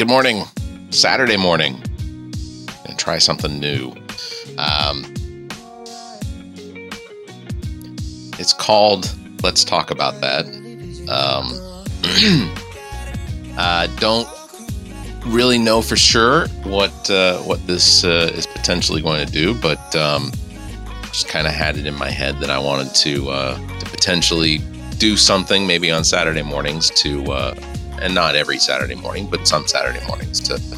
good morning. Saturday morning. Gonna try something new. It's called Let's Talk About That. Don't really know for sure what this is potentially going to do, but just kind of had it in my head that I wanted to potentially do something maybe on Saturday mornings and not every Saturday morning, but some Saturday mornings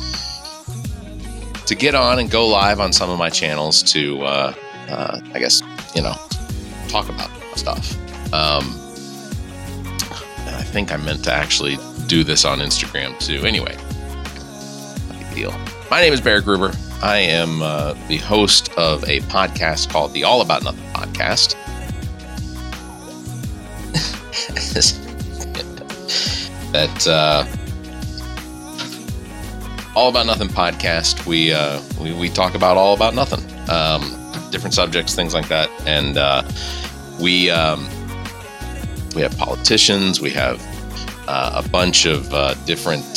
to get on and go live on some of my channels to, I guess, talk about stuff. And I think I meant to actually do this on Instagram too. Anyway, no big deal. My name is Bear Gruber. I am the host of a podcast called the All About Nothing podcast. That All About Nothing podcast. We talk about all about nothing, different subjects, things like that, and we have politicians. We have a bunch of different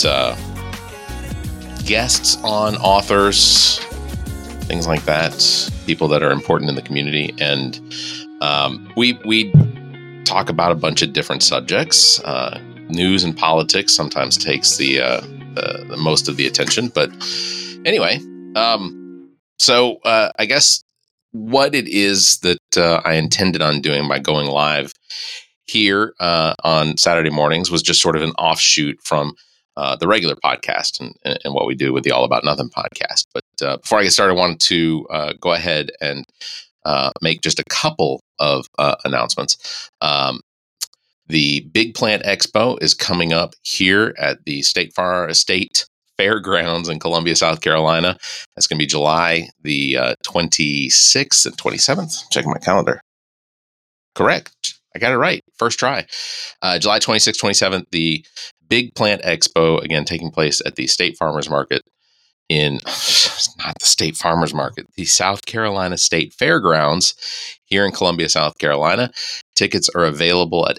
guests on, authors, things like that, people that are important in the community, and we talk about a bunch of different subjects. News and politics sometimes takes the most of the attention, but anyway, so I guess what it is that I intended on doing by going live here on Saturday mornings was just sort of an offshoot from the regular podcast and what we do with the All About Nothing podcast. But before I get started, I wanted to go ahead and make just a couple of announcements. The Big Plant Expo is coming up here at the State Fairgrounds in Columbia, South Carolina. That's going to be July the 26th and 27th. Checking my calendar. Correct. I got it right. First try. July 26th, 27th, the Big Plant Expo, again, taking place at the State Farmers Market not the State Farmers Market, the South Carolina State Fairgrounds here in Columbia, South Carolina. Tickets are available at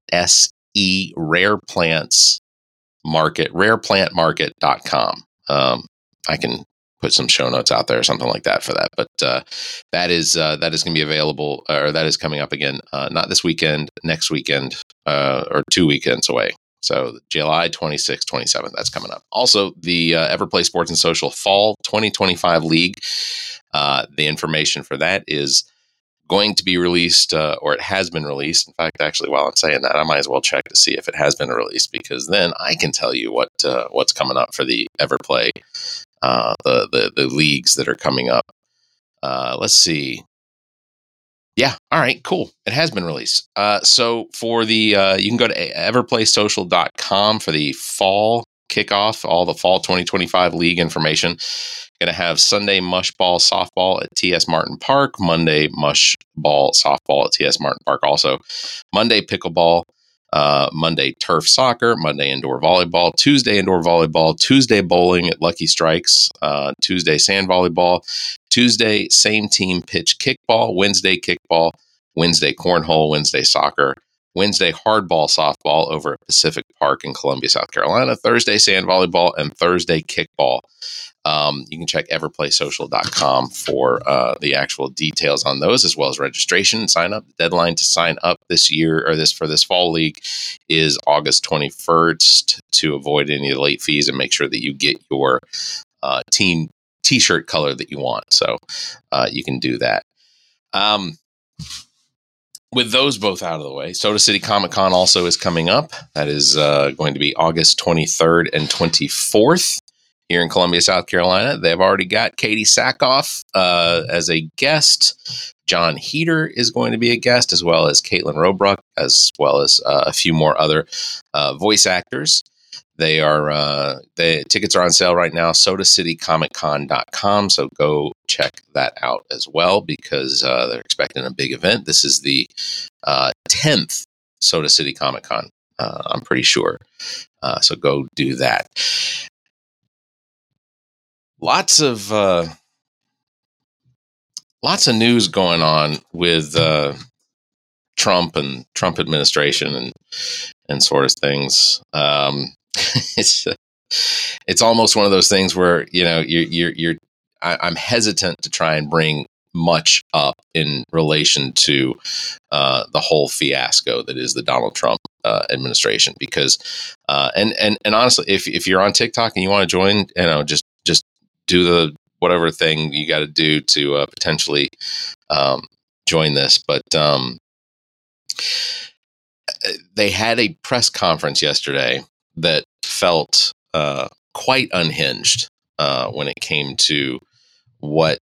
rareplantmarket.com. I can put some show notes out there or something like that for that. But that is going to be available, or that is coming up again, not this weekend, next weekend, or 2 weekends away. So July 26th, 27th, that's coming up. Also, the Everplay Sports and Social Fall 2025 League, the information for that is going to be released, or it has been released. In fact, actually, while I'm saying that, I might as well check to see if it has been released, because then I can tell you what's coming up for the Everplay, the leagues that are coming up. Let's see. Yeah. All right, cool. It has been released. So for the, you can go to everplaysocial.com for the fall kickoff, all the fall 2025 league information. Going to have Sunday mush ball softball at TS Martin Park, Monday mush ball softball at TS Martin Park also, Monday pickleball, Monday turf soccer, Monday indoor volleyball, Tuesday indoor volleyball, Tuesday bowling at Lucky Strikes, Tuesday sand volleyball, Tuesday same team pitch kickball, Wednesday kickball, Wednesday cornhole, Wednesday soccer, Wednesday hardball softball over at Pacific Park in Columbia, South Carolina, Thursday sand volleyball, and Thursday kickball. You can check everplaysocial.com for the actual details on those, as well as registration and sign up. The deadline to sign up this year, or for this fall league, is August 21st, to avoid any late fees and make sure that you get your team t-shirt color that you want. So you can do that. With those both out of the way, Soda City Comic Con also is coming up. That is going to be August 23rd and 24th. Here in Columbia, South Carolina. They've already got Katie Sackhoff as a guest. John Heater is going to be a guest, as well as Caitlin Robruck, as well as a few more other voice actors. The tickets are on sale right now, sodacitycomiccon.com. So go check that out as well, because they're expecting a big event. This is the 10th Soda City Comic Con, I'm pretty sure. So go do that. Lots of news going on with Trump and Trump administration and sort of things. It's it's almost one of those things where, I'm hesitant to try and bring much up in relation to the whole fiasco that is the Donald Trump administration, because and honestly, if you're on TikTok and you want to join, just do the whatever thing you got to do to potentially join this. But they had a press conference yesterday that felt quite unhinged when it came to what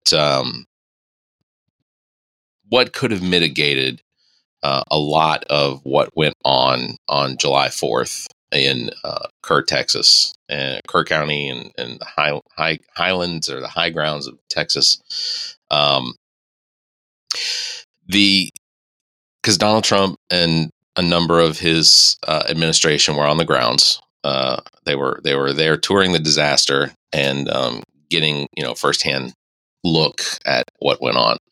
could have mitigated a lot of what went on July 4th in Kerr, Texas, and Kerr County, and the highlands, or the high grounds of Texas. Because Donald Trump and a number of his administration were on the grounds. They were there touring the disaster and getting firsthand look at what went on.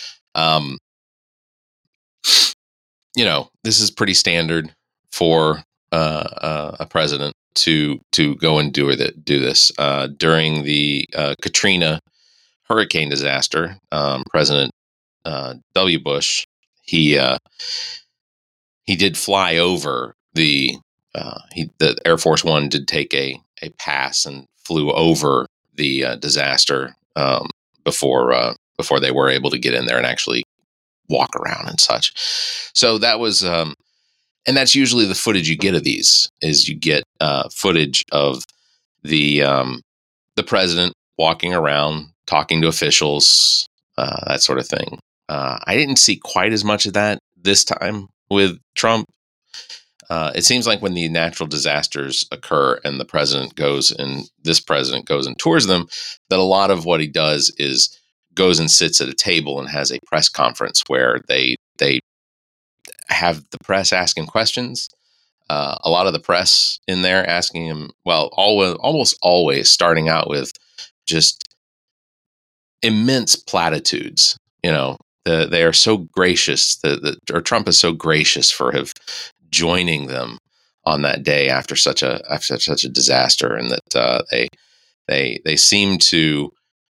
This is pretty standard for a president to go and do this. During the Katrina hurricane disaster, President W. Bush, he did fly over the Air Force One did take a pass and flew over the disaster before they were able to get in there and actually walk around and such. So that was, and that's usually the footage you get of these, is you get footage of the president walking around, talking to officials, that sort of thing. I didn't see quite as much of that this time with Trump. It seems like when the natural disasters occur and this president goes and tours them, that a lot of what he does is goes and sits at a table and has a press conference where they have the press asking questions. A lot of the press in there asking him, almost always starting out with just immense platitudes. They are so gracious or Trump is so gracious for joining them on that day after such a disaster, and that they seem to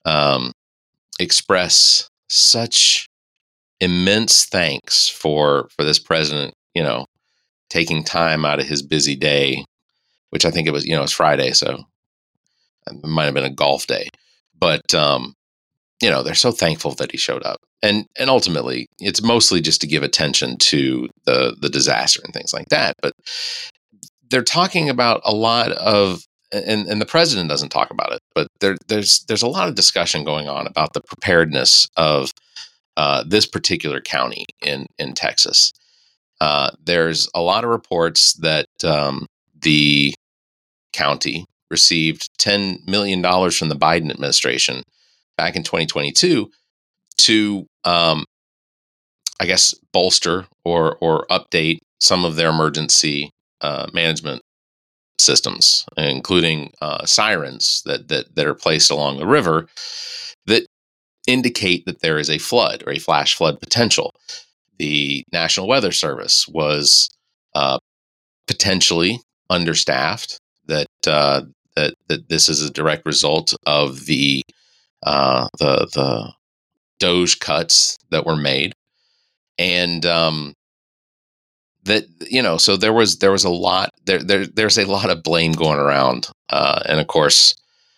express such immense thanks for this president, taking time out of his busy day, which I think it was, it's Friday, so it might have been a golf day, but they're so thankful that he showed up, and ultimately it's mostly just to give attention to the disaster and things like that. But they're talking about a lot of, and the president doesn't talk about it, but there's a lot of discussion going on about the preparedness of this particular county in Texas. There's a lot of reports that the county received $10 million from the Biden administration back in 2022 to, I guess, bolster or update some of their emergency management systems, including sirens that are placed along the river that indicate that there is a flood or a flash flood potential. The National Weather Service was potentially understaffed. That this is a direct result of the Doge cuts that were made, and so there was a lot there's a lot of blame going around, and of course,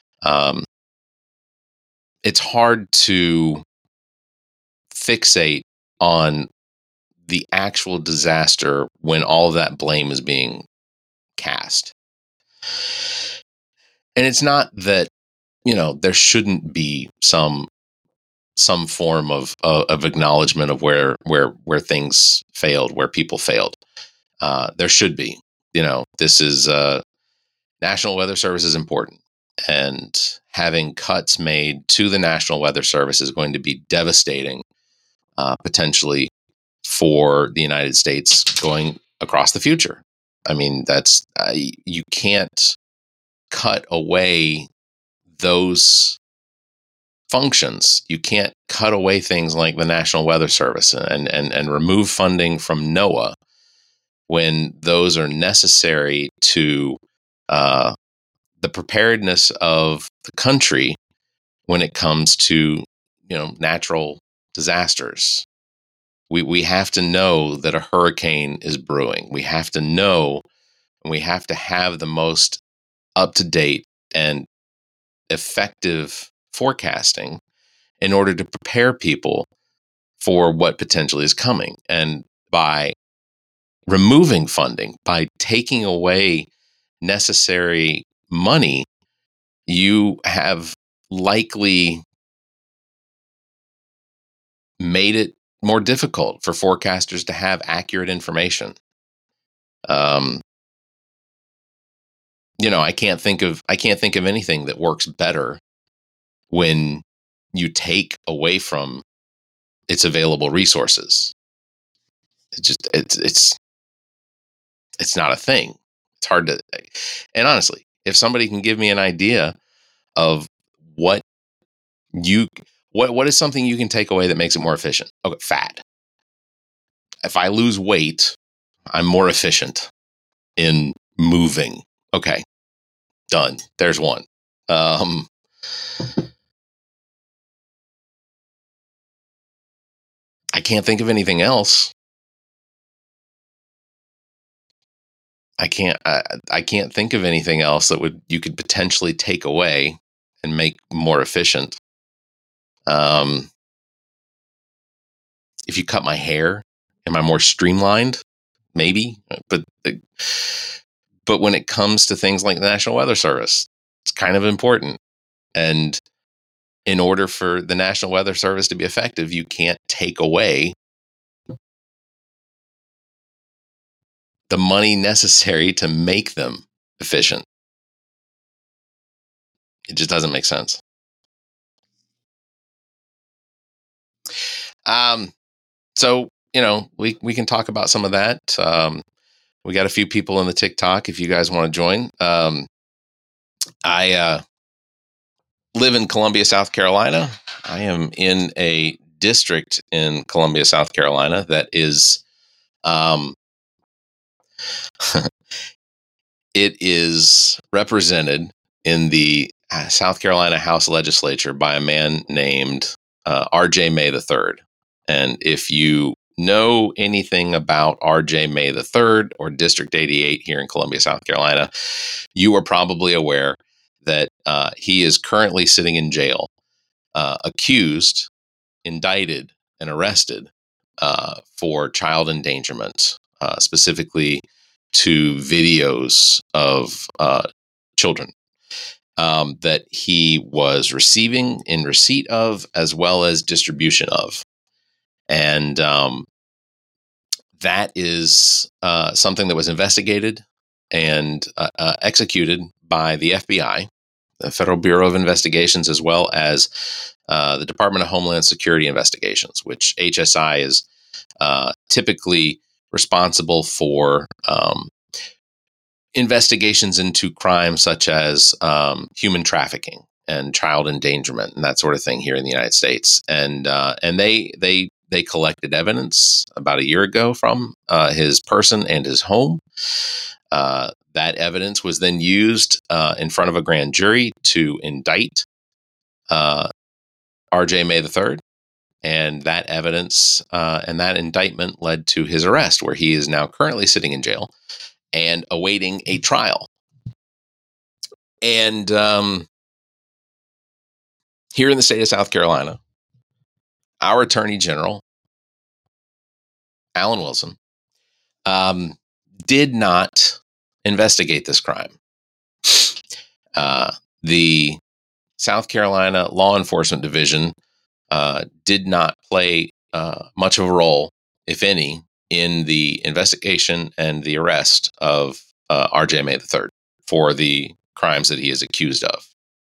it's hard to fixate on the actual disaster when all of that blame is being cast. And it's not that, there shouldn't be some form of acknowledgement of where things failed, where people failed. There should be. This is National Weather Service is important, and having cuts made to the National Weather Service is going to be devastating, potentially, for the United States going across the future. I mean, that's you can't cut away those functions. You can't cut away things like the National Weather Service and remove funding from NOAA when those are necessary to the preparedness of the country when it comes to, natural disasters. We have to know that a hurricane is brewing. We have to know, and we have to have the most up-to-date and effective forecasting in order to prepare people for what potentially is coming. And by removing funding, by taking away necessary money, you have likely made it more difficult for forecasters to have accurate information. I can't think of anything that works better when you take away from its available resources. It's not a thing. It's hard to, and honestly, if somebody can give me an idea of what is something you can take away that makes it more efficient? Okay, fat. If I lose weight, I'm more efficient in moving. Okay, done. There's one. I can't think of anything else. I can't think of anything else that you could potentially take away and make more efficient. If you cut my hair, am I more streamlined? Maybe, but when it comes to things like the National Weather Service, it's kind of important. And in order for the National Weather Service to be effective, you can't take away the money necessary to make them efficient. It just doesn't make sense. So, we can talk about some of that. We got a few people in the TikTok if you guys want to join. I live in Columbia, South Carolina. I am in a district in Columbia, South Carolina that is it is represented in the South Carolina House Legislature by a man named R.J. May III. And if you know anything about R.J. May III or District 88 here in Columbia, South Carolina, you are probably aware that he is currently sitting in jail, accused, indicted, and arrested for child endangerment, specifically to videos of children that he was receiving in receipt of, as well as distribution of. And that is something that was investigated and executed by the FBI, the Federal Bureau of Investigations, as well as the Department of Homeland Security Investigations, which HSI is typically responsible for investigations into crimes such as human trafficking and child endangerment and that sort of thing here in the United States. And they collected evidence about a year ago from his person and his home. That evidence was then used in front of a grand jury to indict R.J. May III. And that evidence and that indictment led to his arrest, where he is now currently sitting in jail and awaiting a trial. And here in the state of South Carolina, our Attorney General, Alan Wilson, did not investigate this crime. The South Carolina Law Enforcement Division did not play much of a role, if any, in the investigation and the arrest of R.J. May III for the crimes that he is accused of.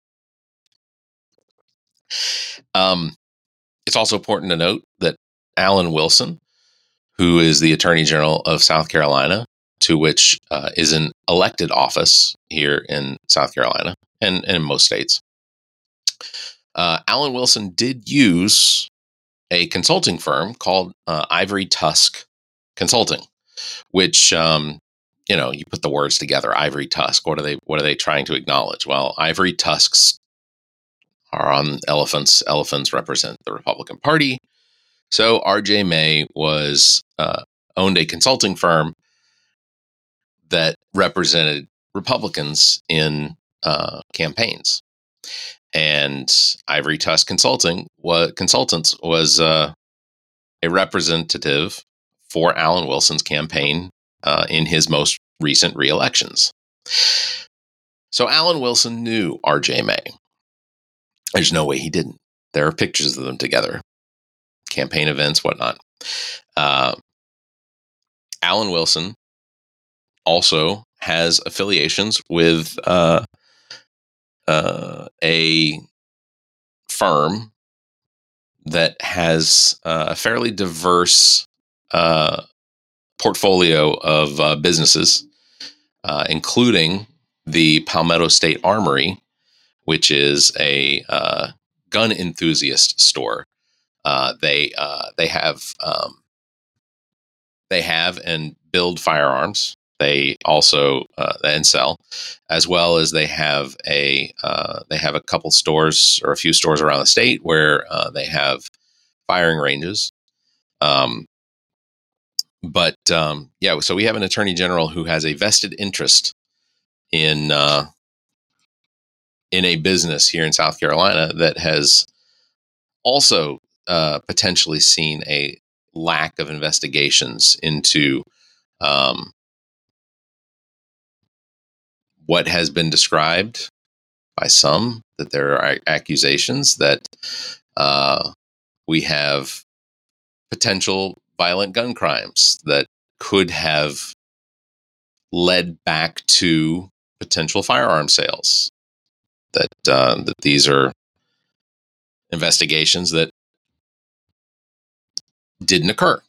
It's also important to note that Alan Wilson, who is the Attorney General of South Carolina, to which is an elected office here in South Carolina and in most states, Alan Wilson did use a consulting firm called Ivory Tusk Consulting, which you put the words together, ivory tusk. What are they trying to acknowledge? Well, ivory tusks are on elephants. Elephants represent the Republican Party. So R.J. May owned a consulting firm that represented Republicans in campaigns, and Ivory Tusk Consultants was a representative for Alan Wilson's campaign in his most recent re-elections. So Alan Wilson knew R.J. May. There's no way he didn't. There are pictures of them together, campaign events, whatnot. Alan Wilson also has affiliations with a firm that has a fairly diverse portfolio of businesses, including the Palmetto State Armory, which is a gun enthusiast store. They have and build firearms. They also and sell, as well as they have a couple stores or a few stores around the state where they have firing ranges. So we have an attorney general who has a vested interest in a business here in South Carolina that has also potentially seen a lack of investigations into what has been described by some that there are accusations that we have potential violent gun crimes that could have led back to potential firearm sales. That these are investigations that didn't occur.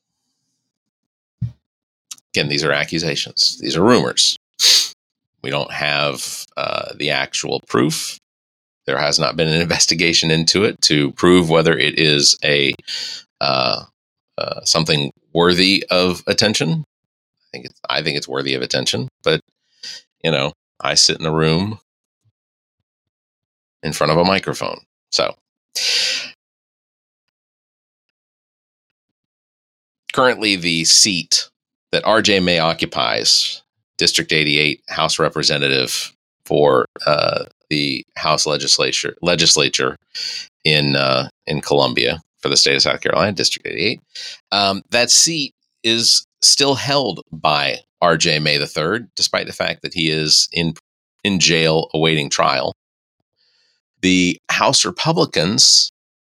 Again, these are accusations. These are rumors. We don't have the actual proof. There has not been an investigation into it to prove whether it is a something worthy of attention. I think it's worthy of attention, but I sit in a room in front of a microphone. So currently the seat that R.J. May occupies, District 88 House Representative for the House Legislature in Columbia for the state of South Carolina, District 88. That seat is still held by R.J. May III, despite the fact that he is in jail awaiting trial. The House Republicans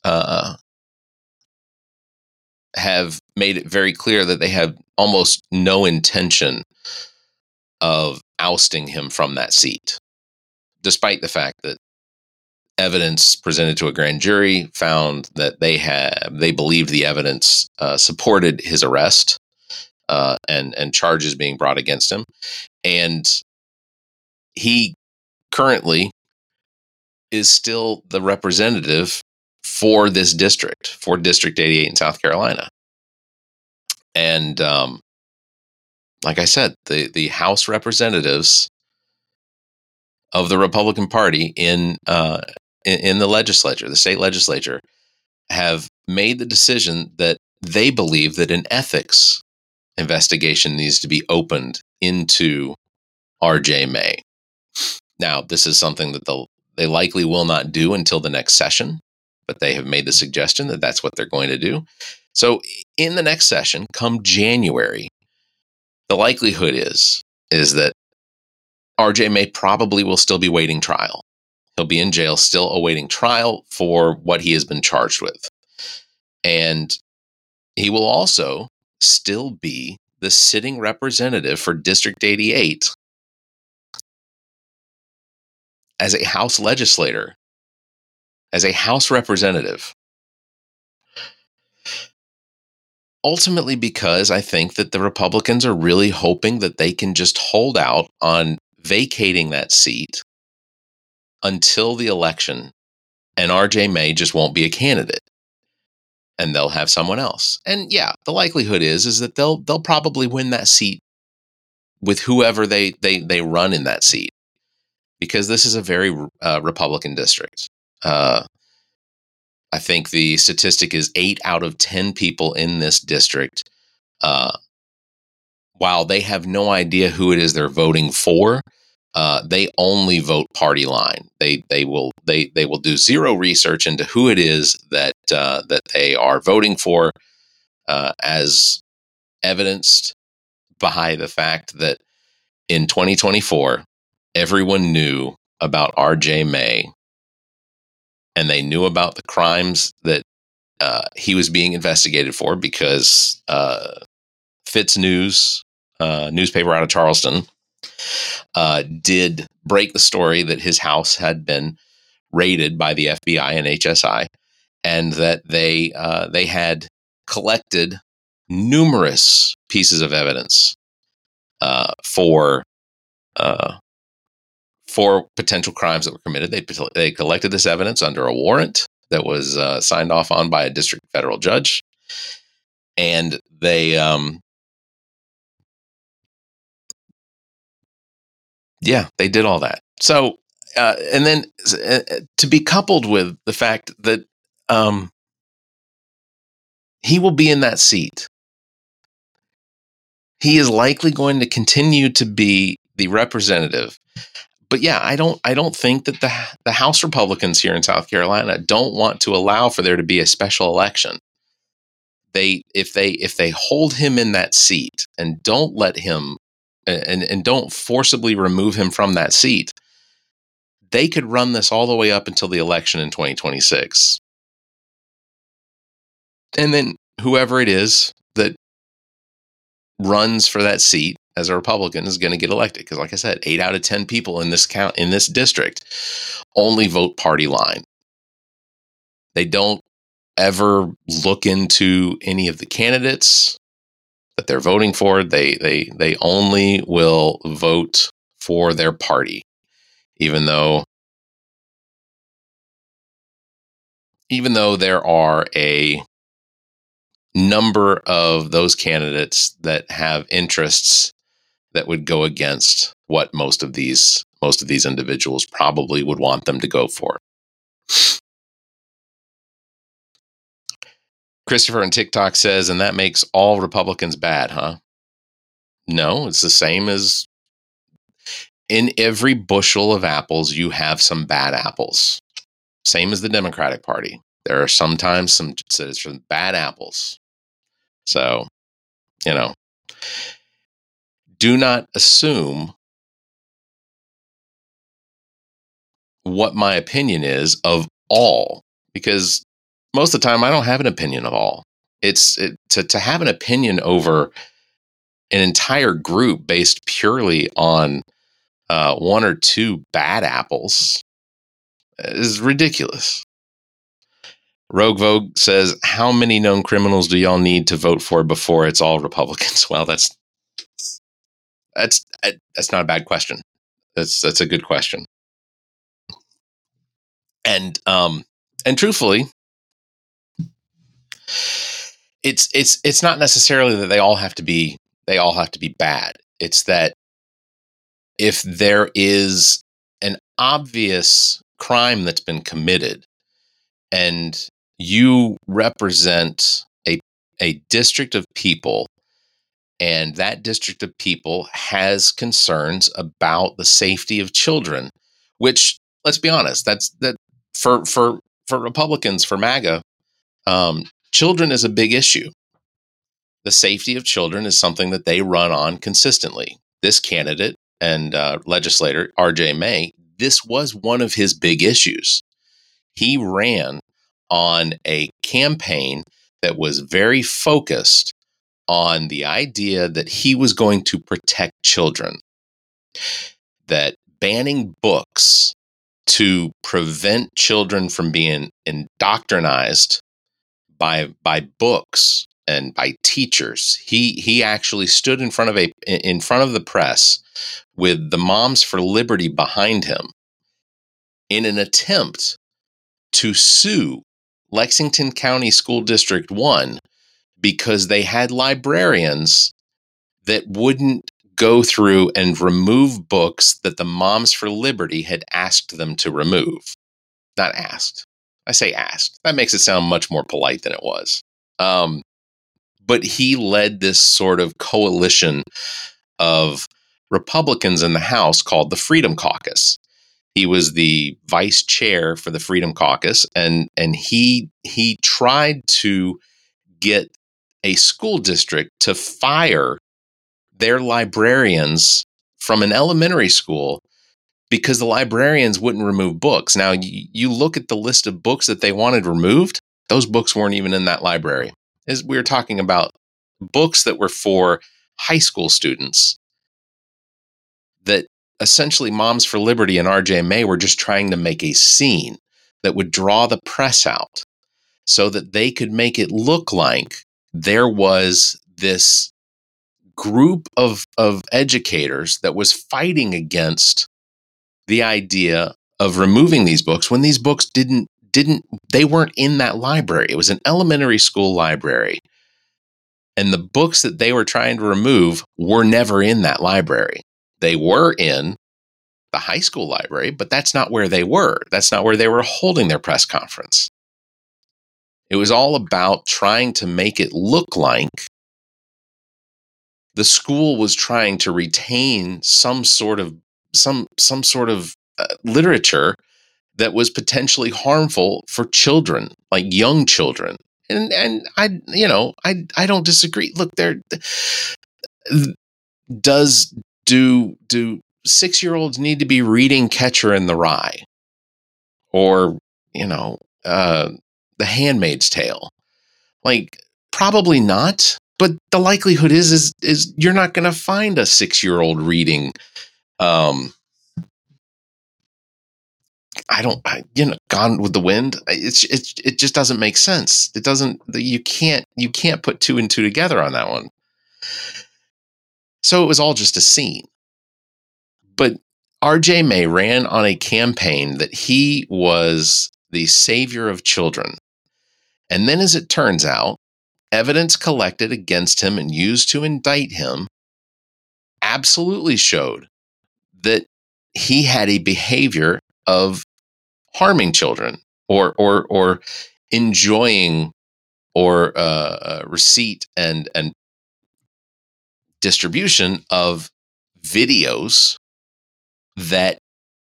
have made it very clear that they have almost no intention of ousting him from that seat, despite the fact that evidence presented to a grand jury found that they believed the evidence supported his arrest and charges being brought against him. And he currently is still the representative for this district, for District 88 in South Carolina. And like I said, the House representatives of the Republican Party in the legislature, the state legislature, have made the decision that they believe that an ethics investigation needs to be opened into R.J. May. Now, this is something that they likely will not do until the next session, but they have made the suggestion that that's what they're going to do. So in the next session, come January, the likelihood is that R.J. May probably will still be waiting trial. He'll be in jail still awaiting trial for what he has been charged with. And he will also still be the sitting representative for District 88 as a House legislator, as a House representative. Ultimately, because I think that the Republicans are really hoping that they can just hold out on vacating that seat until the election, and R.J. May just won't be a candidate, and they'll have someone else. And yeah, the likelihood is that they'll probably win that seat with whoever they run in that seat, because this is a very Republican district. I think the statistic is 8 out of 10 people in this district, while they have no idea who it is they're voting for, they only vote party line. They will do zero research into who it is that they are voting for, as evidenced by the fact that in 2024, everyone knew about R.J. May, and they knew about the crimes that he was being investigated for, because Fitz News, newspaper out of Charleston, did break the story that his house had been raided by the FBI and HSI, and that they had collected numerous pieces of evidence for potential crimes that were committed. They collected this evidence under a warrant that was signed off on by a district federal judge, and they did all that. So, and then to be coupled with the fact that he will be in that seat, he is likely going to continue to be the representative. But yeah, I don't think that the House Republicans here in South Carolina don't want to allow for there to be a special election. If they hold him in that seat and don't let him and don't forcibly remove him from that seat, they could run this all the way up until the election in 2026. And then whoever it is that runs for that seat as a Republican is going to get elected. Because like I said, 8 out of 10 people in this district only vote party line. They don't ever look into any of the candidates that they're voting for. They only will vote for their party, even though there are a number of those candidates that have interests that would go against what most of these individuals probably would want them to go for. Christopher on TikTok says, and that makes all Republicans bad, huh? No, it's the same as in every bushel of apples, you have some bad apples. Same as the Democratic Party. There are sometimes some bad apples. So, do not assume what my opinion is of all, because most of the time I don't have an opinion of all. To have an opinion over an entire group based purely on one or two bad apples is ridiculous. Rogue Vogue says, how many known criminals do y'all need to vote for before it's all Republicans? Well, that's not a bad question. That's a good question. And truthfully, it's not necessarily that they all have to be bad. It's that if there is an obvious crime that's been committed and you represent a district of people, and that district of people has concerns about the safety of children, which, let's be honest, that for Republicans, for MAGA, children is a big issue. The safety of children is something that they run on consistently. This candidate and legislator, R.J. May, this was one of his big issues. He ran on a campaign that was very focused on the idea that he was going to protect children, that banning books to prevent children from being indoctrinized by books and by teachers. He actually stood in front of the press with the Moms for Liberty behind him in an attempt to sue Lexington County School District 1 because they had librarians that wouldn't go through and remove books that the Moms for Liberty had asked them to remove. Not asked. I say asked. That makes it sound much more polite than it was. But he led this sort of coalition of Republicans in the House called the Freedom Caucus. He was the vice chair for the Freedom Caucus, and he tried to get a school district to fire their librarians from an elementary school because the librarians wouldn't remove books. Now, you look at the list of books that they wanted removed, those books weren't even in that library. As we were talking about books that were for high school students that essentially Moms for Liberty and RJ May were just trying to make a scene that would draw the press out so that they could make it look like there was this group of educators that was fighting against the idea of removing these books when these books they weren't in that library. It was an elementary school library. And the books that they were trying to remove were never in that library. They were in the high school library, but that's not where they were. That's not where they were holding their press conference. It was all about trying to make it look like the school was trying to retain some sort of literature that was potentially harmful for children, like young children. And I don't disagree. Look, do 6-year-olds need to be reading Catcher in the Rye or The Handmaid's Tale? Like, probably not. But the likelihood is you're not going to find a 6-year-old reading. Gone with the Wind. It just doesn't make sense. It doesn't. You can't put 2 and 2 together on that one. So it was all just a scene. But RJ May ran on a campaign that he was the savior of children. And then, as it turns out, evidence collected against him and used to indict him absolutely showed that he had a behavior of harming children or enjoying or receipt and distribution of videos that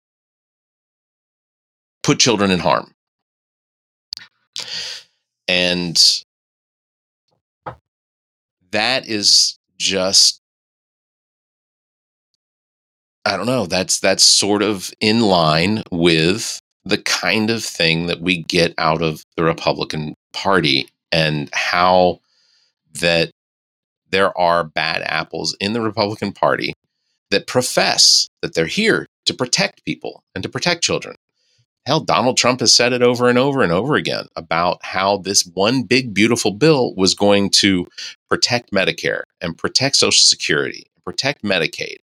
put children in harm. And that is just, I don't know, that's sort of in line with the kind of thing that we get out of the Republican Party and how that there are bad apples in the Republican Party that profess that they're here to protect people and to protect children. Hell, Donald Trump has said it over and over and over again about how this one big, beautiful bill was going to protect Medicare and protect Social Security, and protect Medicaid.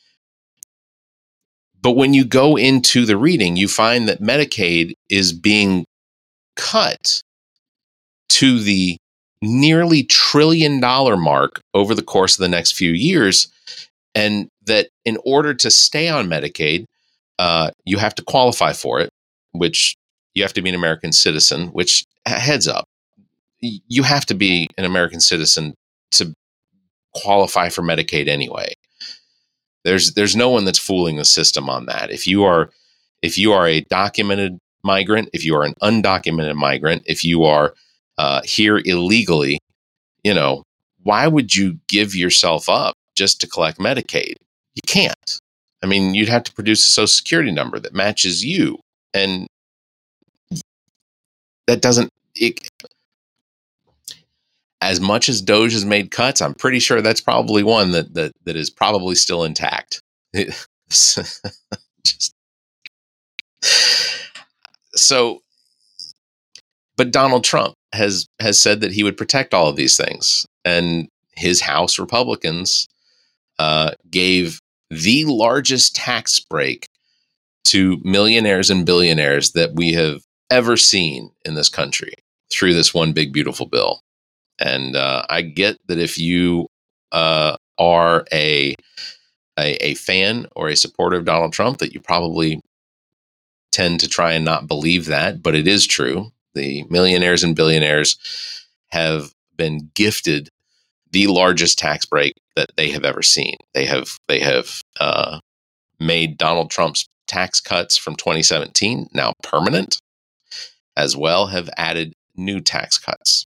But when you go into the reading, you find that Medicaid is being cut to the nearly $1 trillion mark over the course of the next few years. And that in order to stay on Medicaid, you have to qualify for it, which you have to be an American citizen, which, heads up, you have to be an American citizen to qualify for Medicaid anyway. There's no one that's fooling the system on that. If you are a documented migrant, if you are an undocumented migrant, if you are here illegally, why would you give yourself up just to collect Medicaid? You can't. I mean, you'd have to produce a Social Security number that matches you. And that doesn't, as much as Doge has made cuts, I'm pretty sure that's probably one that is probably still intact. But Donald Trump has said that he would protect all of these things. And his House Republicans gave the largest tax break to millionaires and billionaires that we have ever seen in this country through this one big, beautiful bill. And I get that if you are a a fan or a supporter of Donald Trump, that you probably tend to try and not believe that, but it is true. The millionaires and billionaires have been gifted the largest tax break that they have ever seen. They have made Donald Trump's tax cuts from 2017 now permanent, as well have added new tax cuts.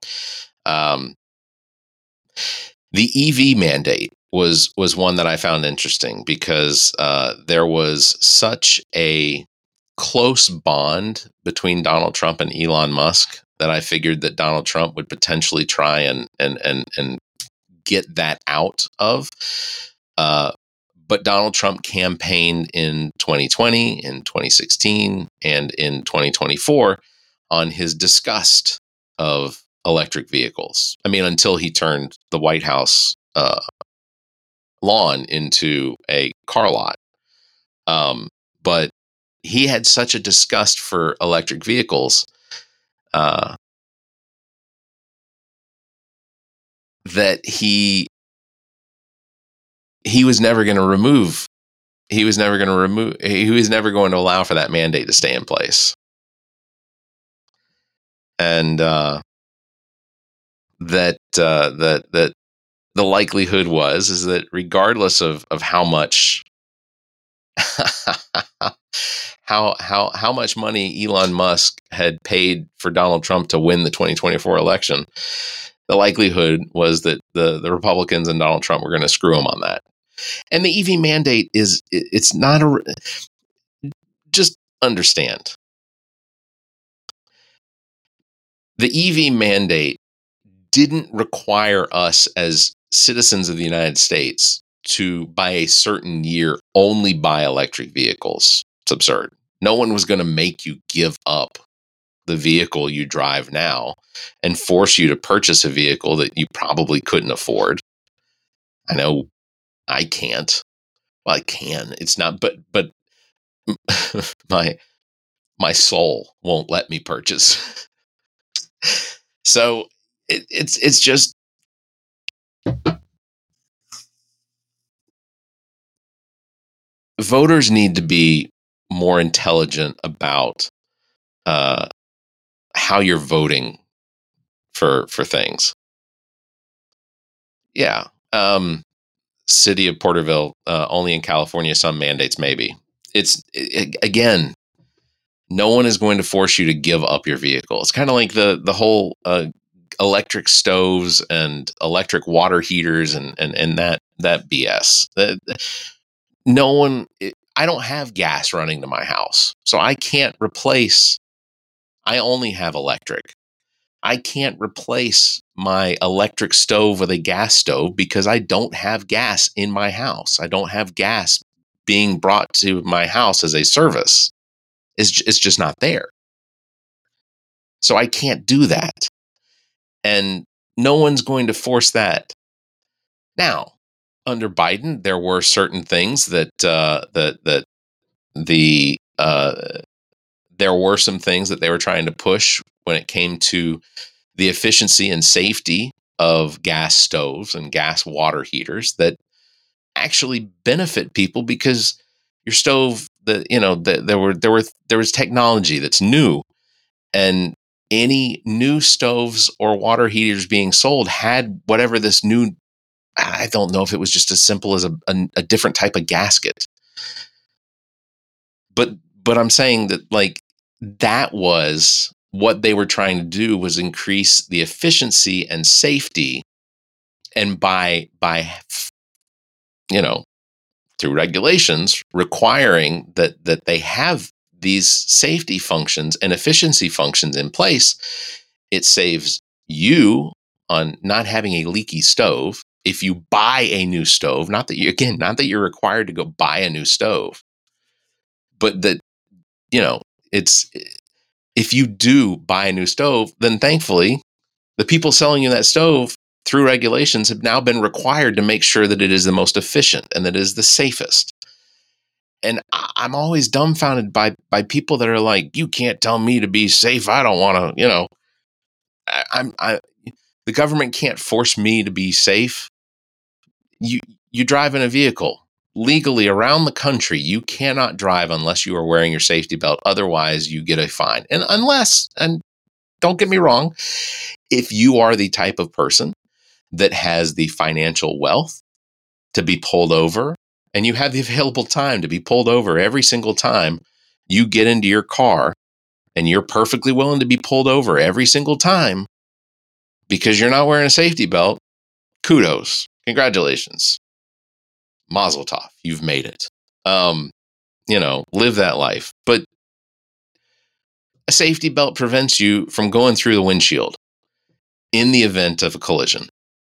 The EV mandate was one that I found interesting because there was such a close bond between Donald Trump and Elon Musk that I figured that Donald Trump would potentially try and get that out of. But Donald Trump campaigned in 2020, in 2016, and in 2024 on his disgust of electric vehicles. I mean, until he turned the White House lawn into a car lot. But he had such a disgust for electric vehicles that he was never going to remove. He was never going to allow for that mandate to stay in place. And that the likelihood is that regardless of how much how much money Elon Musk had paid for Donald Trump to win the 2024 election, the likelihood was that the Republicans and Donald Trump were going to screw him on that. And the EV mandate it's not just understand. The EV mandate didn't require us as citizens of the United States to, by a certain year, only buy electric vehicles. It's absurd. No one was going to make you give up the vehicle you drive now and force you to purchase a vehicle that you probably couldn't afford. I know I can't. Well, I can. It's not, but my soul won't let me purchase. So it's just, voters need to be more intelligent about how you're voting for things. Yeah. City of Porterville, only in California, some mandates maybe. Again, no one is going to force you to give up your vehicle. It's kind of like the whole electric stoves and electric water heaters and that BS. No one. I don't have gas running to my house, so I can't replace. I only have electric. I can't replace my electric stove with a gas stove because I don't have gas in my house. I don't have gas being brought to my house as a service. It's just not there. So I can't do that. And no one's going to force that. Now, under Biden, there were certain things that there were some things that they were trying to push when it came to the efficiency and safety of gas stoves and gas water heaters that actually benefit people, because your stove, there was technology that's new, and any new stoves or water heaters being sold had whatever this new, I don't know if it was just as simple as a different type of gasket. But I'm saying that, like, that was what they were trying to do, was increase the efficiency and safety, and by through regulations requiring that they have these safety functions and efficiency functions in place, it saves you on not having a leaky stove. If you buy a new stove, not that you're required to go buy a new stove, but that, it's, if you do buy a new stove, then thankfully the people selling you that stove, through regulations, have now been required to make sure that it is the most efficient and that it is the safest. And I'm always dumbfounded by people that are like, you can't tell me to be safe. I don't want to, the government can't force me to be safe. You drive in a vehicle. legally around the country, you cannot drive unless you are wearing your safety belt. Otherwise, you get a fine. And don't get me wrong, if you are the type of person that has the financial wealth to be pulled over, and you have the available time to be pulled over every single time you get into your car, and you're perfectly willing to be pulled over every single time because you're not wearing a safety belt, kudos. Congratulations. Mazel tov. You've made it. Live that life. But a safety belt prevents you from going through the windshield in the event of a collision.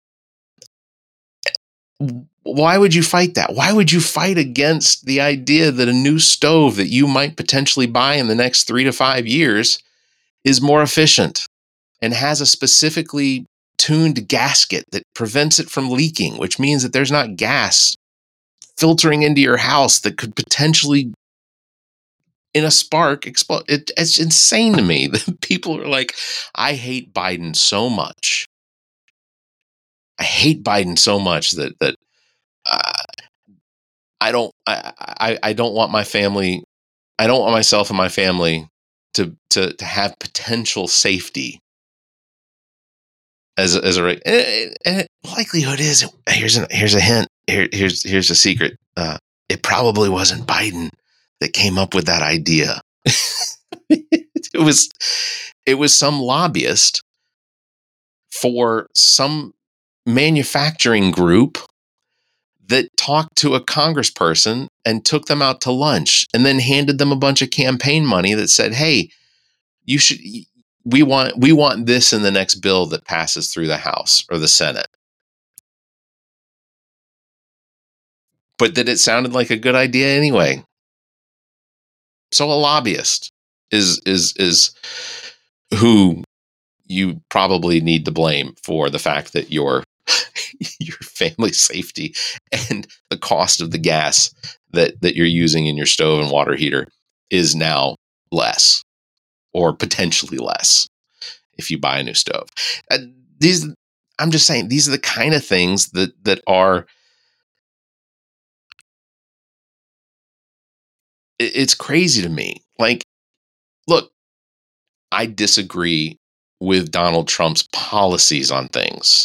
Why would you fight that? Why would you fight against the idea that a new stove that you might potentially buy in the next 3 to 5 years is more efficient and has a specifically tuned gasket that prevents it from leaking, which means that there's not gas filtering into your house that could potentially, in a spark, explode? It's insane to me that people are like, I hate Biden so much. I hate Biden so much that I don't want my family, I don't want myself and my family to have potential safety as a and likelihood is, here's a hint, here's a secret. It probably wasn't Biden that came up with that idea. It was some lobbyist for some manufacturing group that talked to a congressperson and took them out to lunch and then handed them a bunch of campaign money that said, hey, we want this in the next bill that passes through the House or the Senate. But that it sounded like a good idea anyway. So a lobbyist is who you probably need to blame for the fact that your family safety and the cost of the gas that you're using in your stove and water heater is now less, or potentially less, if you buy a new stove. I'm just saying, these are the kind of things that are. It's crazy to me. Like, look, I disagree with Donald Trump's policies on things.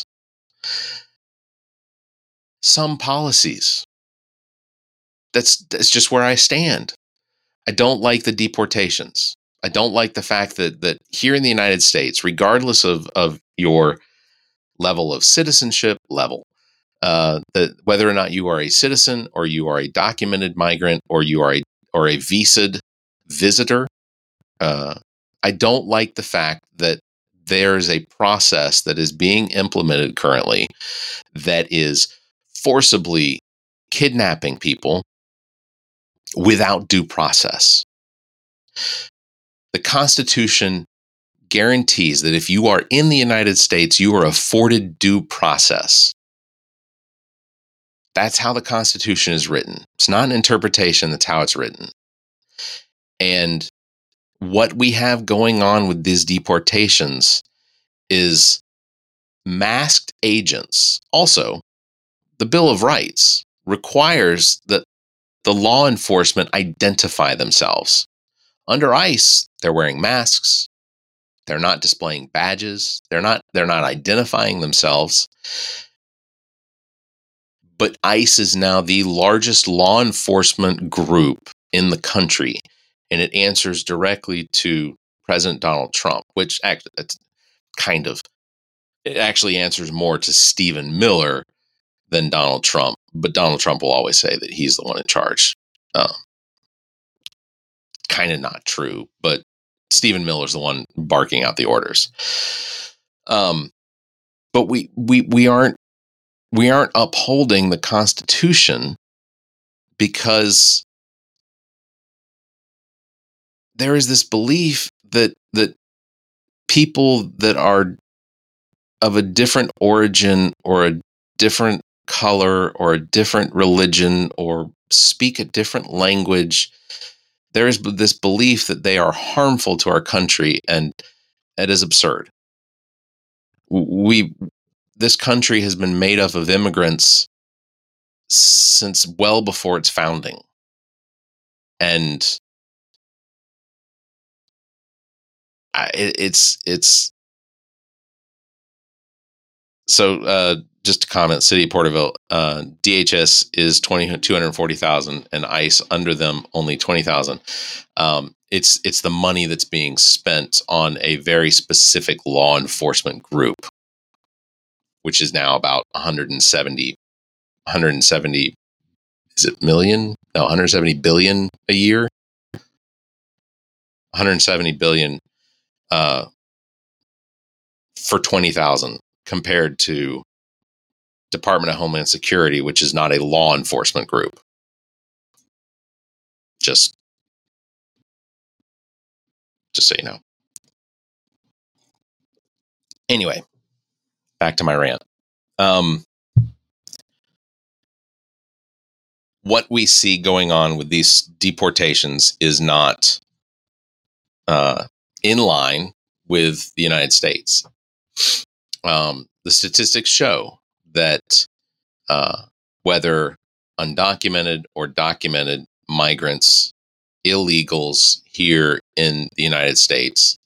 Some policies. That's just where I stand. I don't like the deportations. I don't like the fact that here in the United States, regardless of your level of citizenship that whether or not you are a citizen or you are a documented migrant or you are a visaed visitor, I don't like the fact that there's a process that is being implemented currently that is forcibly kidnapping people without due process. The Constitution guarantees that if you are in the United States, you are afforded due process. That's how the Constitution is written. It's not an interpretation, that's how it's written. And what we have going on with these deportations is masked agents. Also, the Bill of Rights requires that the law enforcement identify themselves. Under ICE, they're wearing masks. They're not displaying badges. They're not identifying themselves. But ICE is now the largest law enforcement group in the country, and it answers directly to President Donald Trump, which it actually answers more to Stephen Miller than Donald Trump. But Donald Trump will always say that he's the one in charge. Kind of not true, but Stephen Miller's the one barking out the orders. But we aren't upholding the Constitution because there is this belief that people that are of a different origin or a different color or a different religion or speak a different language, there is this belief that they are harmful to our country, and it is absurd. This country has been made up of immigrants since well before its founding. And it's so just to comment, City of Porterville, DHS is 240,000 and ICE under them only 20,000. It's the money that's being spent on a very specific law enforcement group, which is now about 170, is it million? No, 170 billion a year. 170 billion for 20,000 compared to Department of Homeland Security, which is not a law enforcement group. Just so you know. Anyway, back to my rant. What we see going on with these deportations is not in line with the United States. The statistics show that whether undocumented or documented migrants, illegals here in the United States,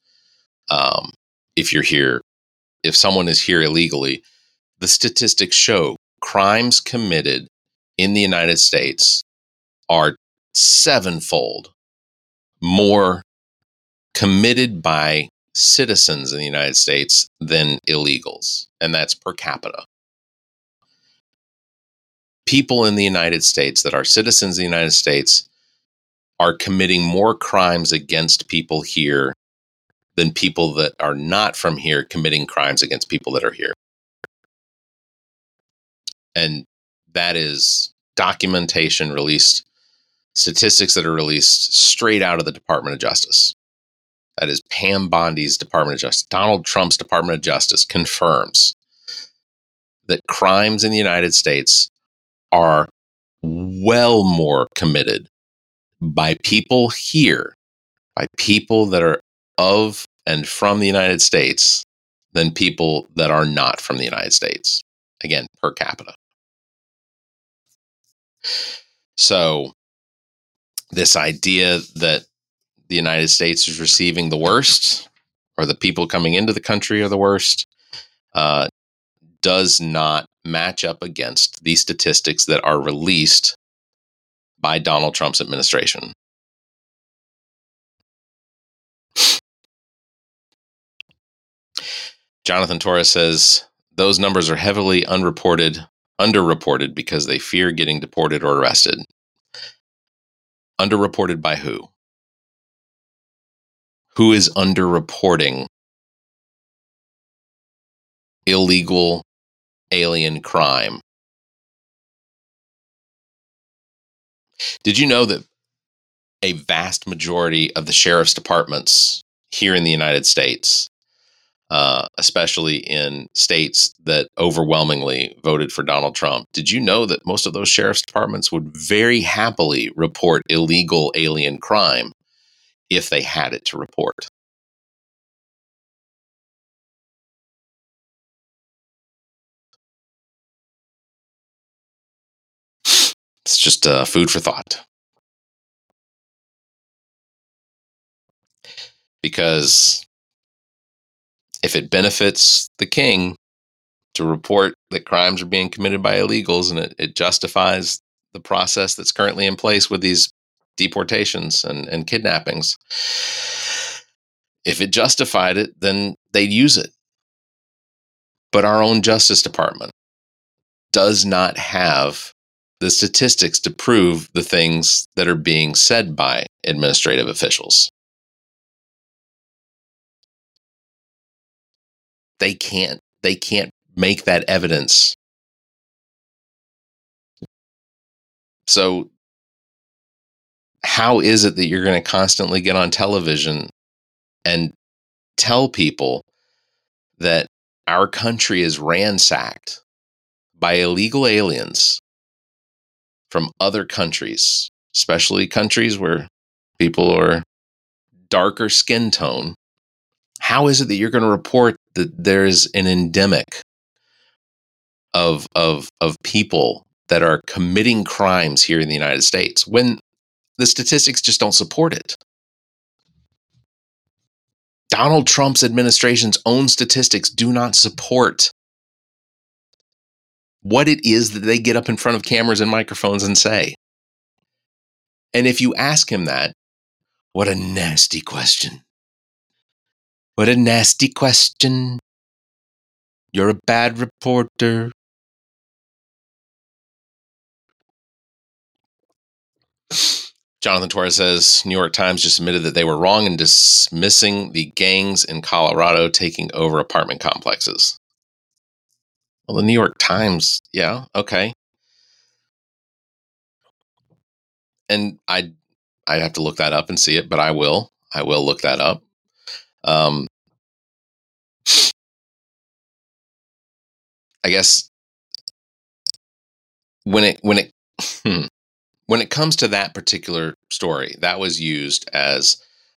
if someone is here illegally, the statistics show crimes committed in the United States are sevenfold more committed by citizens in the United States than illegals, and that's per capita. People in the United States that are citizens of the United States are committing more crimes against people here than people that are not from here committing crimes against people that are here. And that is documentation released, statistics that are released straight out of the Department of Justice. That is Pam Bondi's Department of Justice. Donald Trump's Department of Justice confirms that crimes in the United States are well more committed by people here, by people that are of and from the United States, than people that are not from the United States. Again, per capita. So this idea that the United States is receiving the worst, or the people coming into the country are the worst, does not match up against the statistics that are released by Donald Trump's administration. Jonathan Torres says those numbers are heavily underreported because they fear getting deported or arrested. Underreported by who? Who is underreporting illegal alien crime? Did you know that a vast majority of the sheriff's departments here in the United States, especially in states that overwhelmingly voted for Donald Trump, did you know that most of those sheriff's departments would very happily report illegal alien crime if they had it to report? It's just food for thought. Because if it benefits the king to report that crimes are being committed by illegals, and it justifies the process that's currently in place with these deportations and kidnappings, if it justified it, then they'd use it. But our own Justice Department does not have the statistics to prove the things that are being said by administrative officials. They can't make that evidence. So how is it that you're going to constantly get on television and tell people that our country is ransacked by illegal aliens from other countries, especially countries where people are darker skin tone? How is it that you're going to report that there's an endemic of people that are committing crimes here in the United States when the statistics just don't support it. Donald Trump's administration's own statistics do not support what it is that they get up in front of cameras and microphones and say. And if you ask him that, what a nasty question. What a nasty question. You're a bad reporter. Jonathan Torres says, New York Times just admitted that they were wrong in dismissing the gangs in Colorado taking over apartment complexes. Well, the New York Times, yeah, okay. And I'd have to look that up and see it, but I will. I will look that up. I guess when it comes to that particular story, that was used as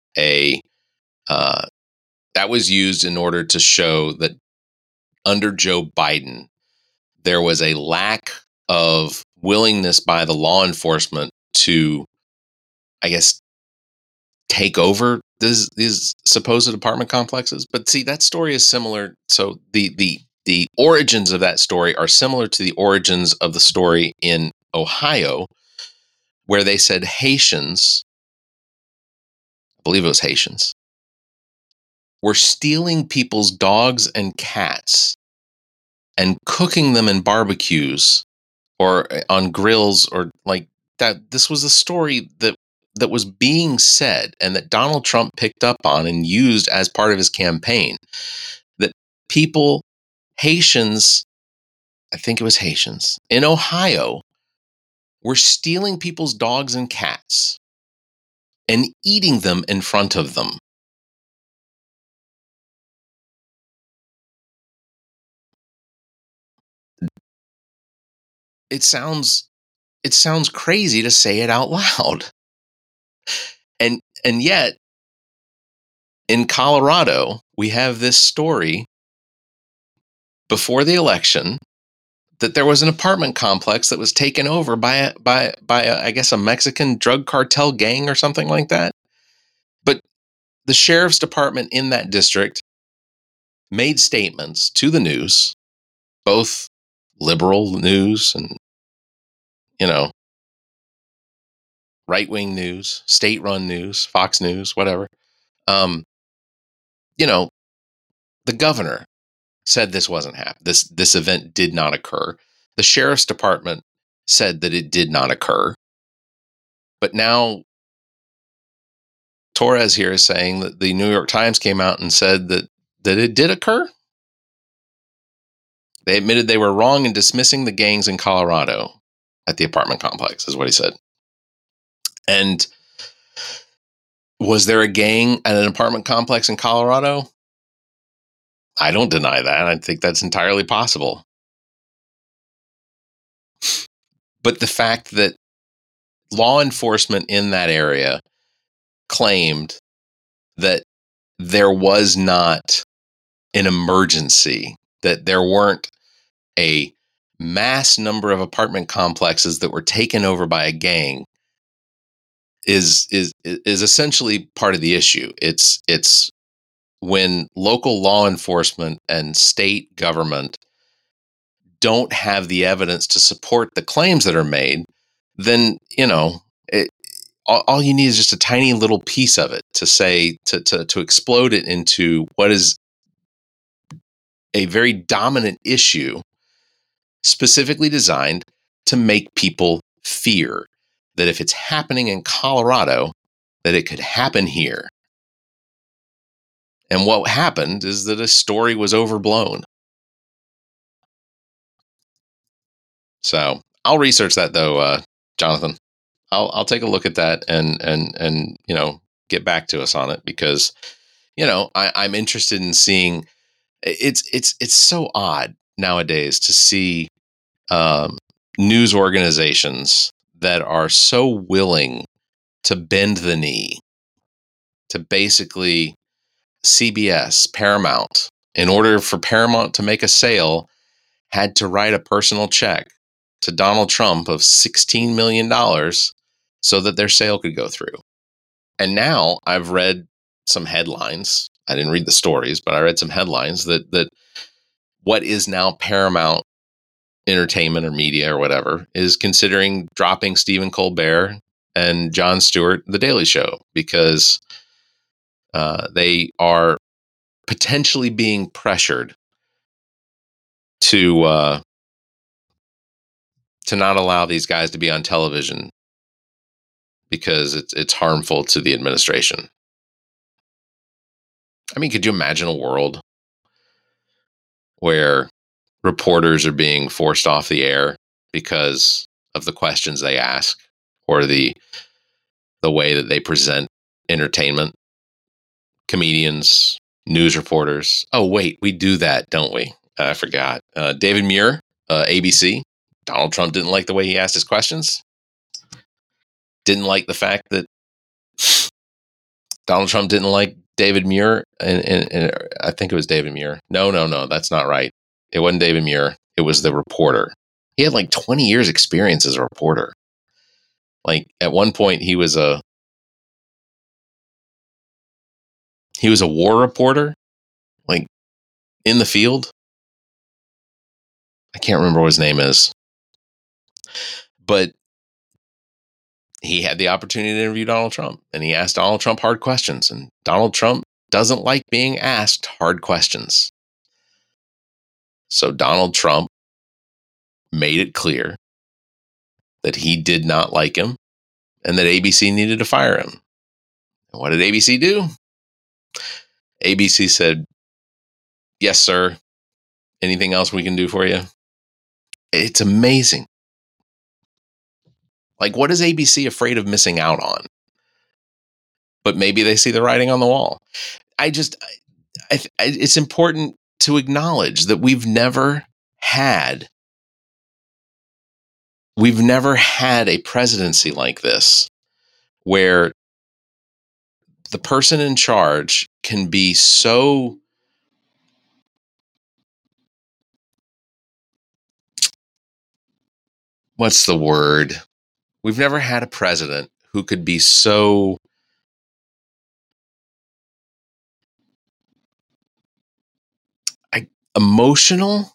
that was used in order to show that under Joe Biden, there was a lack of willingness by the law enforcement to, I guess, take over these supposed apartment complexes. But see, that story is similar. So the origins of that story are similar to the origins of the story in Ohio, where they said Haitians, I believe it was Haitians, were stealing people's dogs and cats and cooking them in barbecues or on grills or like that. This was a story that was being said and that Donald Trump picked up on and used as part of his campaign. That people, Haitians, I think it was Haitians in Ohio, were stealing people's dogs and cats and eating them in front of them. It sounds crazy to say it out loud. And yet in Colorado, we have this story before the election that there was an apartment complex that was taken over by I guess a Mexican drug cartel gang or something like that. But the sheriff's department in that district made statements to the news, both liberal news and, right-wing news, state-run news, Fox News, whatever. The governor said this wasn't happening. This event did not occur. The sheriff's department said that it did not occur. But now Torres here is saying that the New York Times came out and said that it did occur. They admitted they were wrong in dismissing the gangs in Colorado at the apartment complex, is what he said. And was there a gang at an apartment complex in Colorado? I don't deny that. I think that's entirely possible. But the fact that law enforcement in that area claimed that there was not an emergency, that there weren't a mass number of apartment complexes that were taken over by a gang is essentially part of the issue. It's when local law enforcement and state government don't have the evidence to support the claims that are made, then all you need is just a tiny little piece of it to say to explode it into what is a very dominant issue, specifically designed to make people fear that if it's happening in Colorado, that it could happen here. And what happened is that a story was overblown. So I'll research that though, Jonathan. I'll take a look at that and get back to us on it because I'm interested in seeing. It's so odd nowadays to see news organizations that are so willing to bend the knee to basically CBS, Paramount, in order for Paramount to make a sale, had to write a personal check to Donald Trump of $16 million so that their sale could go through. And now I've read some headlines. I didn't read the stories, but I read some headlines that what is now Paramount Entertainment or Media or whatever is considering dropping Stephen Colbert and Jon Stewart, The Daily Show, because they are potentially being pressured to not allow these guys to be on television because it's harmful to the administration. I mean, could you imagine a world where reporters are being forced off the air because of the questions they ask or the way that they present entertainment? Comedians, news reporters. Oh, wait, we do that, don't we? I forgot. David Muir, ABC. Donald Trump didn't like the way he asked his questions. Didn't like the fact that Donald Trump didn't like David Muir. And I think it was David Muir. No, that's not right. It wasn't David Muir. It was the reporter. He had like 20 years experience as a reporter. Like at one point he was a war reporter, like in the field. I can't remember what his name is. But he had the opportunity to interview Donald Trump, and he asked Donald Trump hard questions, and Donald Trump doesn't like being asked hard questions. So Donald Trump made it clear that he did not like him and that ABC needed to fire him. And what did ABC do? ABC said, "Yes, sir. Anything else we can do for you?" It's amazing. Like, what is ABC afraid of missing out on? But maybe they see the writing on the wall. It's important to acknowledge that we've never had a presidency like this where the person in charge can be so what's the word? We've never had a president who could be so emotional.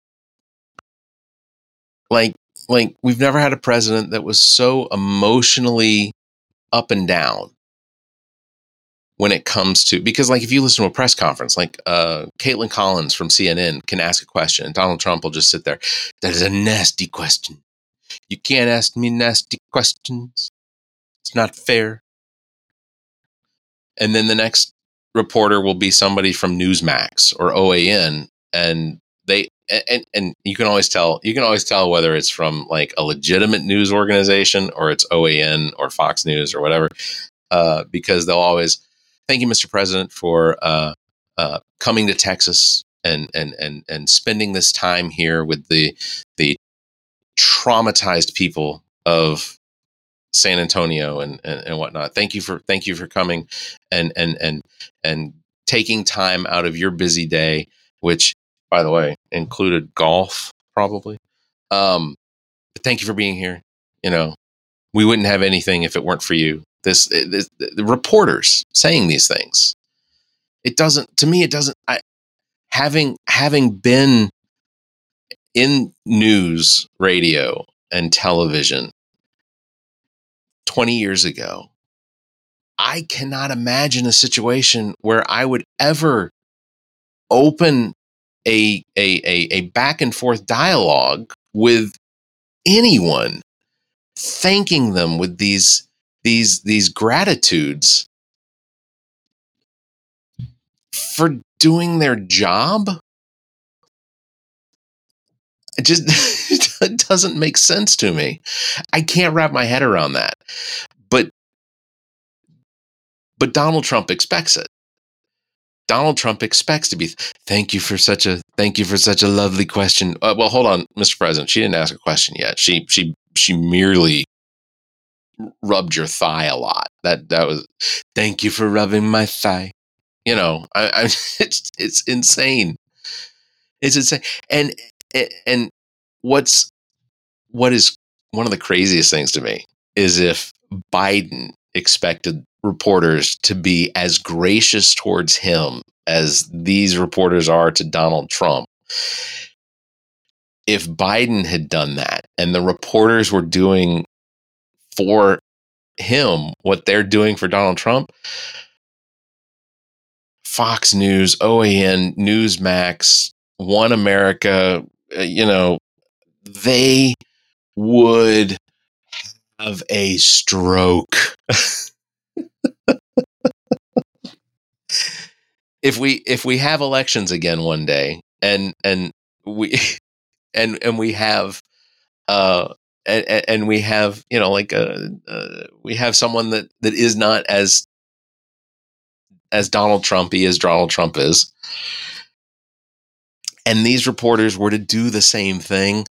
Like we've never had a president that was so emotionally up and down when it comes to, because like if you listen to a press conference, like Caitlin Collins from CNN can ask a question and Donald Trump will just sit there. That is a nasty question. You can't ask me nasty questions. It's not fair. And then the next reporter will be somebody from Newsmax or OAN, and you can always tell whether it's from like a legitimate news organization or it's OAN or Fox News or whatever, because they'll always, "Thank you, Mr. President, for coming to Texas and spending this time here with the traumatized people of San Antonio and whatnot. Thank you for coming and taking time out of your busy day," which, by the way, included golf probably. But thank you for being here. You know, we wouldn't have anything if it weren't for you. The reporters saying these things. It doesn't, to me, it doesn't. Having been in news, radio, and television 20 years ago, I cannot imagine a situation where I would ever open a back and forth dialogue with anyone, thanking them with these gratitudes for doing their job. It just it doesn't make sense to me. I can't wrap my head around that. But Donald Trump expects it. Donald Trump expects to be, thank you for such a lovely question. Well, hold on, Mr. President. She didn't ask a question yet. She merely rubbed your thigh a lot. That was, thank you for rubbing my thigh. You know, it's insane. It's insane. And what's what is one of the craziest things to me is if Biden expected reporters to be as gracious towards him as these reporters are to Donald Trump. If Biden had done that and the reporters were doing for him what they're doing for Donald Trump, Fox News, OAN, Newsmax, One America, they would have a stroke. If we have elections again one day, and we we have we have we have someone that is not as Donald Trumpy as Donald Trump is, and these reporters were to do the same thing,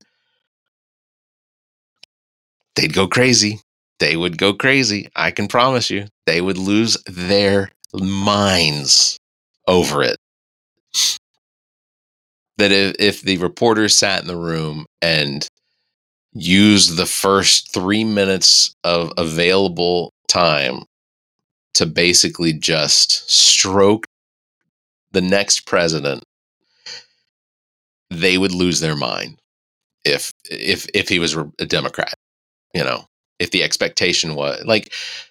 they'd go crazy. They would go crazy. I can promise you, they would lose their minds over it. That if the reporters sat in the room and used the first 3 minutes of available time to basically just stroke the next president, they would lose their mind if he was a Democrat. If the expectation was like,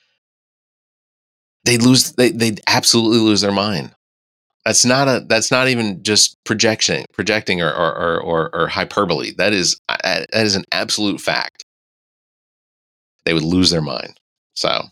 they'd absolutely lose their mind. That's not even just projecting or hyperbole. That is an absolute fact. They would lose their mind. So,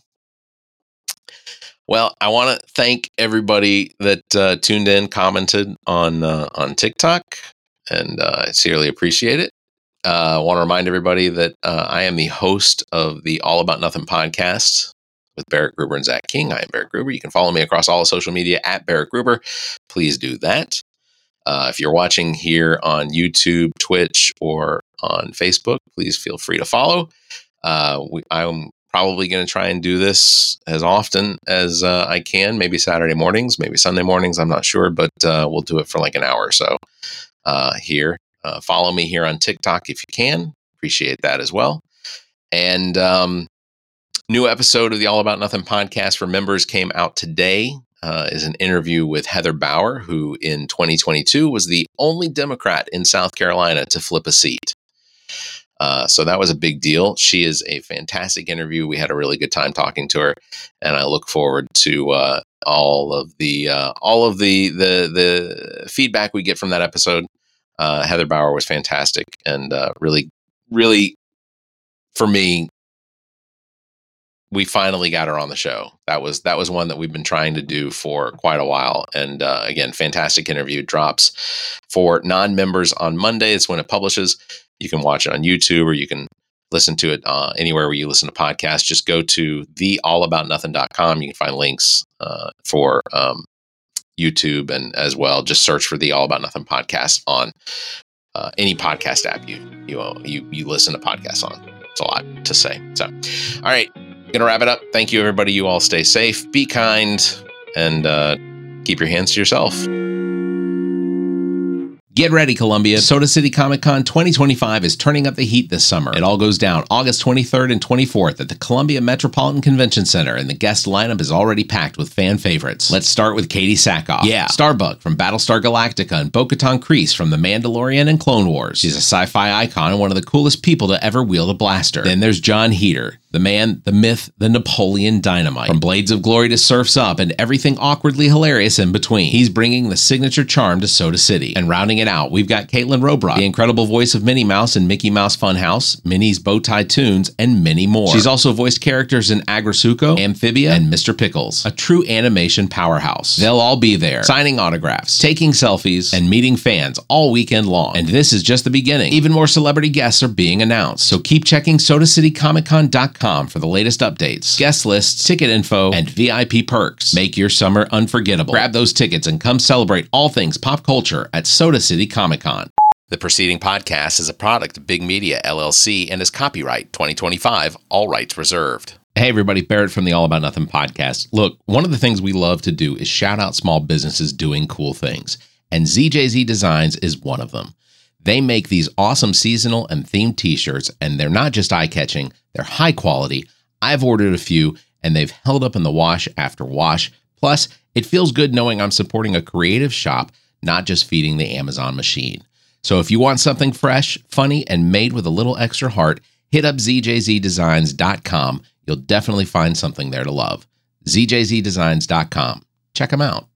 well, I want to thank everybody that tuned in, commented on TikTok, and I sincerely appreciate it. I want to remind everybody that I am the host of the All About Nothing podcast with Barrett Gruber and Zach King. I am Barrett Gruber. You can follow me across all social media at Barrett Gruber. Please do that. If you're watching here on YouTube, Twitch, or on Facebook, please feel free to follow. I'm probably going to try and do this as often as I can, maybe Saturday mornings, maybe Sunday mornings. I'm not sure, but we'll do it for like an hour or so here. Follow me here on TikTok if you can. Appreciate that as well. And new episode of the All About Nothing podcast for members came out today. Is an interview with Heather Bauer, who in 2022 was the only Democrat in South Carolina to flip a seat. So that was a big deal. She is a fantastic interview. We had a really good time talking to her, and I look forward to all of the feedback we get from that episode. Heather Bauer was fantastic, and really, really, for me, we finally got her on the show. That was one that we've been trying to do for quite a while. And again, fantastic interview. Drops for non-members on Monday. It's when it publishes. You can watch it on YouTube, or you can listen to it anywhere where you listen to podcasts. Just go to theallaboutnothing.com. You can find links for YouTube, and as well, just search for the All About Nothing podcast on any podcast app you listen to podcasts on. It's a lot to say. So, all right. Gonna wrap it up. Thank you, everybody. You all stay safe, be kind, and keep your hands to yourself. Get ready, Columbia. Soda City Comic Con 2025 is turning up the heat this summer. It all goes down August 23rd and 24th at the Columbia Metropolitan Convention Center, and the guest lineup is already packed with fan favorites. Let's start with Katie Sackhoff. Yeah, Starbuck from Battlestar Galactica and Bo-Katan Kryze from The Mandalorian and Clone Wars. She's a sci-fi icon and one of the coolest people to ever wield a blaster. Then there's John Heater, the man, the myth, the Napoleon Dynamite. From Blades of Glory to Surf's Up and everything awkwardly hilarious in between. He's bringing the signature charm to Soda City. And rounding it out, we've got Caitlin Robrock, the incredible voice of Minnie Mouse in Mickey Mouse Funhouse, Minnie's Bowtie Tunes, and many more. She's also voiced characters in Agrasuko, Amphibia, and Mr. Pickles, a true animation powerhouse. They'll all be there, signing autographs, taking selfies, and meeting fans all weekend long. And this is just the beginning. Even more celebrity guests are being announced. So keep checking SodaCityComicCon.com for the latest updates, guest lists, ticket info, and VIP perks. Make your summer unforgettable. Grab those tickets and come celebrate all things pop culture at Soda City Comic Con. The preceding podcast is a product of Big Media, LLC, and is copyright 2025, all rights reserved. Hey everybody, Barrett from the All About Nothing podcast. Look, one of the things we love to do is shout out small businesses doing cool things, and ZJZ Designs is one of them. They make these awesome seasonal and themed t-shirts, and they're not just eye-catching, they're high quality. I've ordered a few, and they've held up in the wash after wash. Plus, it feels good knowing I'm supporting a creative shop, not just feeding the Amazon machine. So if you want something fresh, funny, and made with a little extra heart, hit up ZJZDesigns.com. You'll definitely find something there to love. ZJZDesigns.com. Check them out.